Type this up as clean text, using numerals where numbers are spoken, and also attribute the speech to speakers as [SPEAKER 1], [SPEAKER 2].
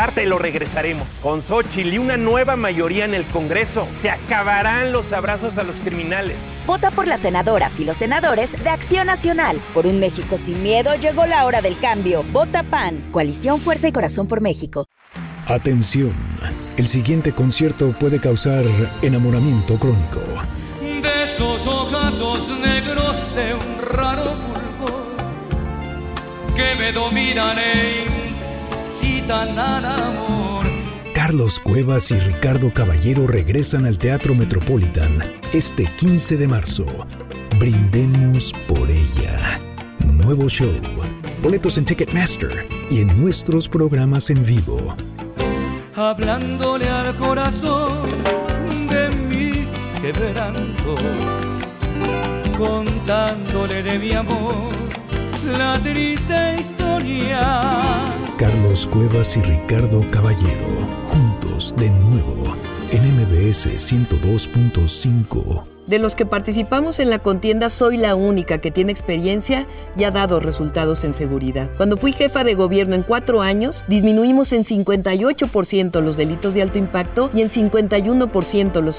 [SPEAKER 1] Te lo regresaremos. Con Xóchitl y una nueva mayoría en el Congreso, se acabarán los abrazos a los criminales.
[SPEAKER 2] Vota por las senadoras y los senadores de Acción Nacional. Por un México sin miedo llegó la hora del cambio. Vota PAN. Coalición Fuerza y Corazón por México.
[SPEAKER 3] Atención. El siguiente concierto puede causar enamoramiento crónico.
[SPEAKER 4] De esos ojazos negros de un raro fulgor que me dominan e incitan al amor.
[SPEAKER 3] Carlos Cuevas y Ricardo Caballero regresan al Teatro Metropolitan este 15 de marzo. Brindemos por ella. Nuevo show. Boletos en Ticketmaster y en nuestros programas en vivo.
[SPEAKER 4] Hablándole al corazón de mis quebrantos, contándole de mi amor la triste historia.
[SPEAKER 3] Carlos Cuevas y Ricardo Caballero, juntos de nuevo en MBS 102.5.
[SPEAKER 5] De los que participamos en la contienda, soy la única que tiene experiencia y ha dado resultados en seguridad. Cuando fui jefa de gobierno en 4 años, disminuimos en 58% los delitos de alto impacto y en 51% los